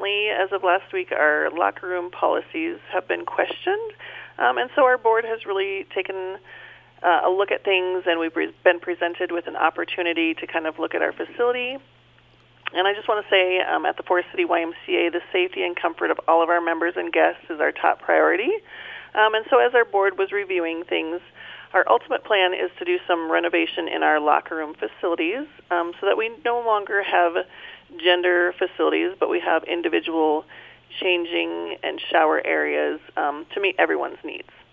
unfortunately, as of last week, our locker room policies have been questioned. And so our board has really taken a look at things, and we've been presented with an opportunity to kind of look at our facility. And I just want to say at the Forest City YMCA, the safety and comfort of all of our members and guests is our top priority. And so as our board was reviewing things, our ultimate plan is to do some renovation in our locker room facilities so that we no longer have gender facilities, but we have individual changing and shower areas to meet everyone's needs.